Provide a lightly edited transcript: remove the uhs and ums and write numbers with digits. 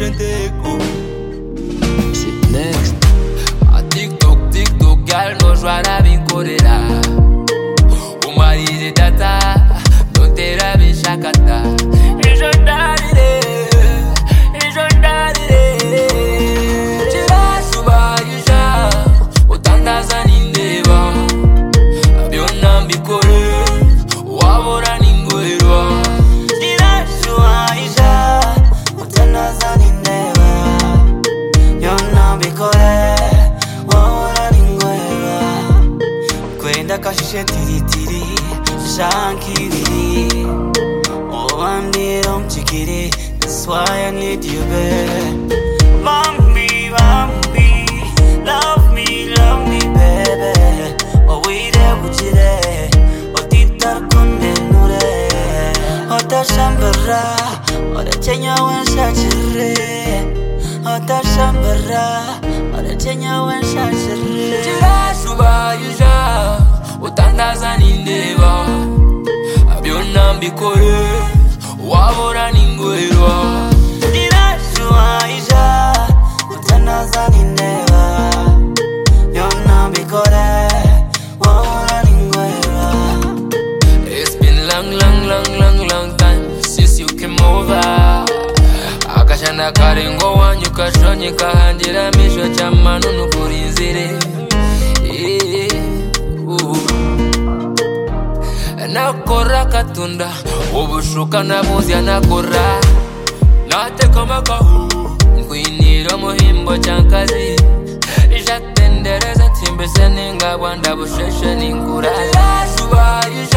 Sit next. A TikTok, girl, no joie binkorera. Umarize data, dotera bishakata. Ejo ndarire. Chirashubayija, utandaza nindeba. Abyona mbikore, wabora ningwera. Chirashubayija, utandaza nindeba. Byona mbikore, wabora ningwera. Kwenda kashishe tiritiri, shankiri. Oh, I'm near chikiri. That's why I need you, baby. Bambi, love me, baby. Oh, we there, would you there? Oh, tita konde nure. Oh, ta shambara. Oh, the chenya wen shachire. Oh, ta shambara. Oh, the chenya wen shachire. Chirashubayija, utandaza nindeba. Abyona mbikore, wabora ningwera. Chirashubayija, utandaza nindeba. Byona mbikore, wabora ningwera. It's been long time since you came over. Akashana karengo wanyu kashonye kahandira misho chamanu nukurinzire. Nakora katunda, ubushuka nabuzi anakora. Nateka makahu, nkwinira muhimbo chankazi. Ijatendereza timbese ninga wanda busheshe ningura. Chirashubayija.